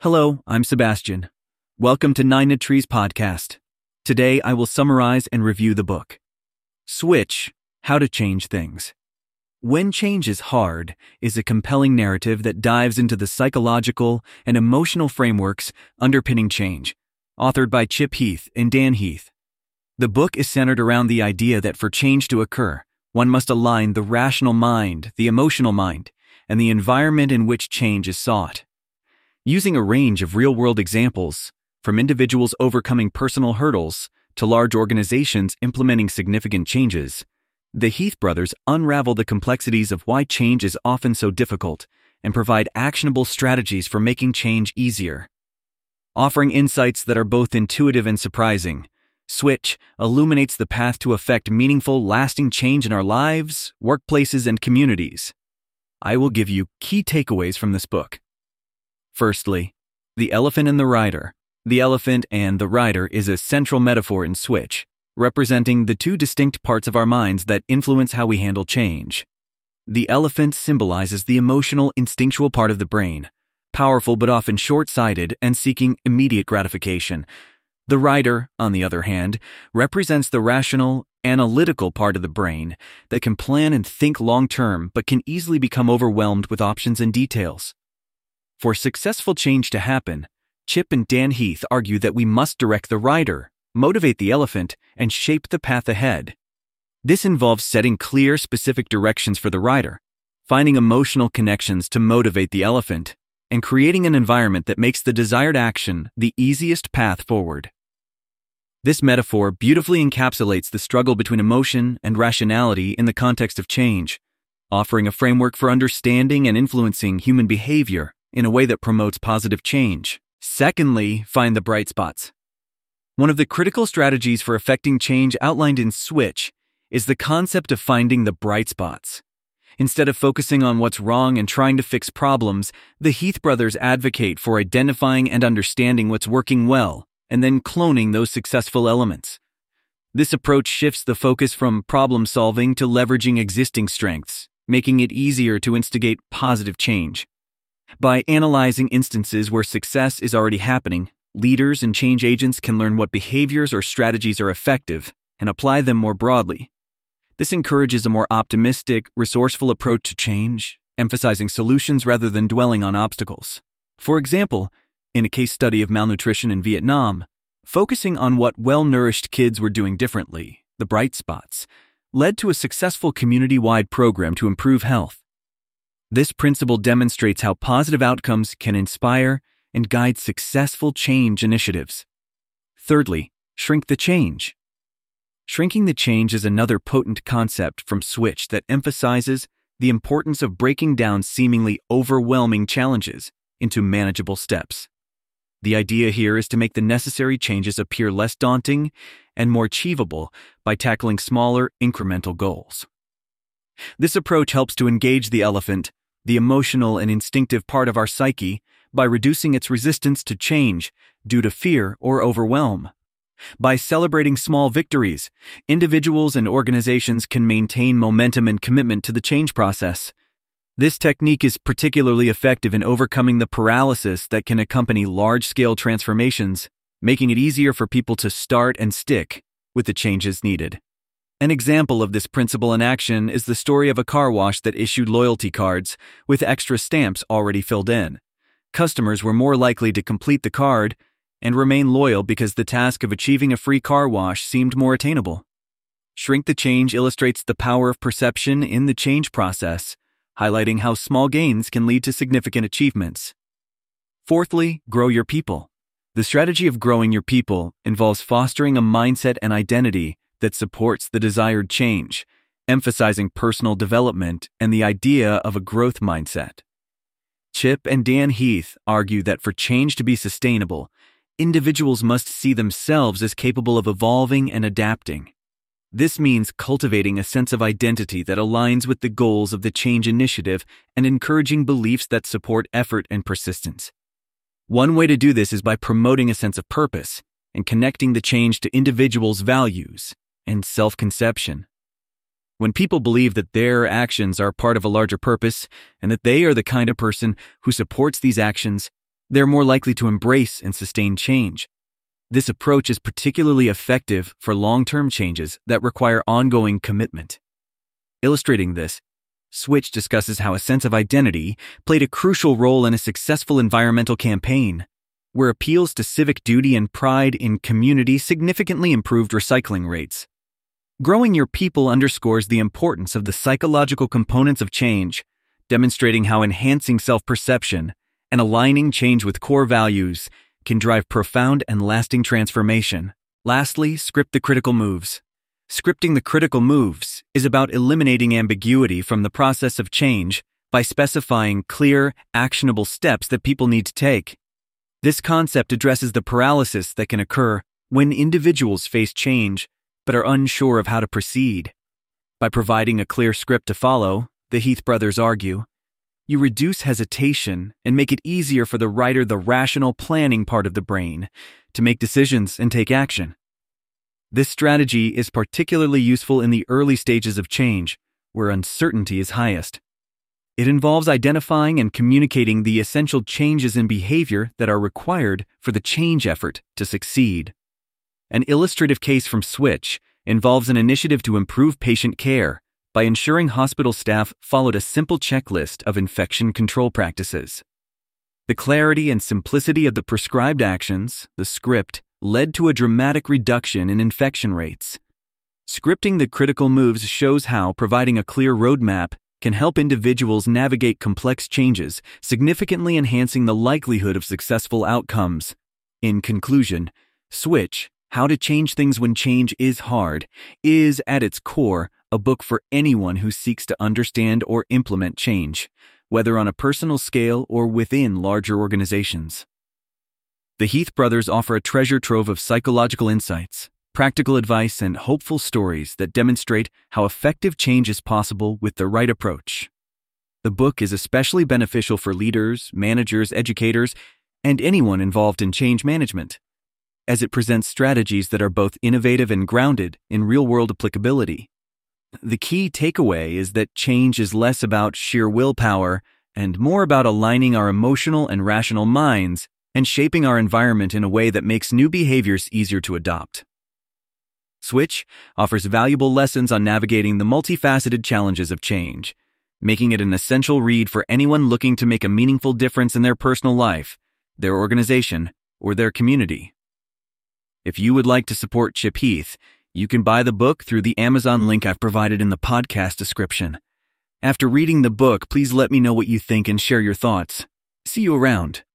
Hello, I'm Sebastian. Welcome to Nine Trees Podcast. Today I will summarize and review the book, Switch: How to Change Things. When Change is Hard is a compelling narrative that dives into the psychological and emotional frameworks underpinning change, authored by Chip Heath and Dan Heath. The book is centered around the idea that for change to occur, one must align the rational mind, the emotional mind, and the environment in which change is sought. Using a range of real-world examples, from individuals overcoming personal hurdles to large organizations implementing significant changes, the Heath brothers unravel the complexities of why change is often so difficult and provide actionable strategies for making change easier. Offering insights that are both intuitive and surprising, Switch illuminates the path to effect meaningful, lasting change in our lives, workplaces, and communities. I will give you key takeaways from this book. Firstly, the elephant and the rider. The elephant and the rider is a central metaphor in Switch, representing the two distinct parts of our minds that influence how we handle change. The elephant symbolizes the emotional, instinctual part of the brain, powerful but often short-sighted and seeking immediate gratification. The rider, on the other hand, represents the rational, analytical part of the brain that can plan and think long-term but can easily become overwhelmed with options and details. For successful change to happen, Chip and Dan Heath argue that we must direct the rider, motivate the elephant, and shape the path ahead. This involves setting clear, specific directions for the rider, finding emotional connections to motivate the elephant, and creating an environment that makes the desired action the easiest path forward. This metaphor beautifully encapsulates the struggle between emotion and rationality in the context of change, offering a framework for understanding and influencing human behavior in a way that promotes positive change. Secondly, find the bright spots. One of the critical strategies for effecting change outlined in Switch is the concept of finding the bright spots. Instead of focusing on what's wrong and trying to fix problems, the Heath brothers advocate for identifying and understanding what's working well, and then cloning those successful elements. This approach shifts the focus from problem solving to leveraging existing strengths, making it easier to instigate positive change. By analyzing instances where success is already happening, leaders and change agents can learn what behaviors or strategies are effective and apply them more broadly. This encourages a more optimistic, resourceful approach to change, emphasizing solutions rather than dwelling on obstacles. For example, in a case study of malnutrition in Vietnam, focusing on what well-nourished kids were doing differently, the bright spots, led to a successful community-wide program to improve health. This principle demonstrates how positive outcomes can inspire and guide successful change initiatives. Thirdly, shrink the change. Shrinking the change is another potent concept from Switch that emphasizes the importance of breaking down seemingly overwhelming challenges into manageable steps. The idea here is to make the necessary changes appear less daunting and more achievable by tackling smaller, incremental goals. This approach helps to engage the elephant, the emotional and instinctive part of our psyche, by reducing its resistance to change due to fear or overwhelm. By celebrating small victories, individuals and organizations can maintain momentum and commitment to the change process. This technique is particularly effective in overcoming the paralysis that can accompany large-scale transformations, making it easier for people to start and stick with the changes needed. An example of this principle in action is the story of a car wash that issued loyalty cards with extra stamps already filled in. Customers were more likely to complete the card and remain loyal because the task of achieving a free car wash seemed more attainable. Shrink the change illustrates the power of perception in the change process, highlighting how small gains can lead to significant achievements. Fourthly, grow your people. The strategy of growing your people involves fostering a mindset and identity that supports the desired change, emphasizing personal development and the idea of a growth mindset. Chip and Dan Heath argue that for change to be sustainable, individuals must see themselves as capable of evolving and adapting. This means cultivating a sense of identity that aligns with the goals of the change initiative and encouraging beliefs that support effort and persistence. One way to do this is by promoting a sense of purpose and connecting the change to individuals' values and self-conception. When people believe that their actions are part of a larger purpose and that they are the kind of person who supports these actions, They're more likely to embrace and sustain change. This approach is particularly effective for long-term changes that require ongoing commitment. Illustrating this, Switch discusses how a sense of identity played a crucial role in a successful environmental campaign, where appeals to civic duty and pride in community significantly improved recycling rates. Growing your people underscores the importance of the psychological components of change, demonstrating how enhancing self-perception and aligning change with core values can drive profound and lasting transformation. Lastly, script the critical moves. Scripting the critical moves is about eliminating ambiguity from the process of change by specifying clear, actionable steps that people need to take. This concept addresses the paralysis that can occur when individuals face change but are unsure of how to proceed. By providing a clear script to follow, the Heath brothers argue, you reduce hesitation and make it easier for the writer, the rational planning part of the brain, to make decisions and take action. This strategy is particularly useful in the early stages of change, where uncertainty is highest. It involves identifying and communicating the essential changes in behavior that are required for the change effort to succeed. An illustrative case from Switch involves an initiative to improve patient care by ensuring hospital staff followed a simple checklist of infection control practices. The clarity and simplicity of the prescribed actions, the script, led to a dramatic reduction in infection rates. Scripting the critical moves shows how providing a clear roadmap can help individuals navigate complex changes, significantly enhancing the likelihood of successful outcomes. In conclusion, Switch, How to Change Things When Change is Hard, is, at its core, a book for anyone who seeks to understand or implement change, whether on a personal scale or within larger organizations. The Heath brothers offer a treasure trove of psychological insights, practical advice, and hopeful stories that demonstrate how effective change is possible with the right approach. The book is especially beneficial for leaders, managers, educators, and anyone involved in change management, as it presents strategies that are both innovative and grounded in real-world applicability. The key takeaway is that change is less about sheer willpower and more about aligning our emotional and rational minds and shaping our environment in a way that makes new behaviors easier to adopt. Switch offers valuable lessons on navigating the multifaceted challenges of change, making it an essential read for anyone looking to make a meaningful difference in their personal life, their organization, or their community. If you would like to support Chip Heath, you can buy the book through the Amazon link I've provided in the podcast description. After reading the book, please let me know what you think and share your thoughts. See you around.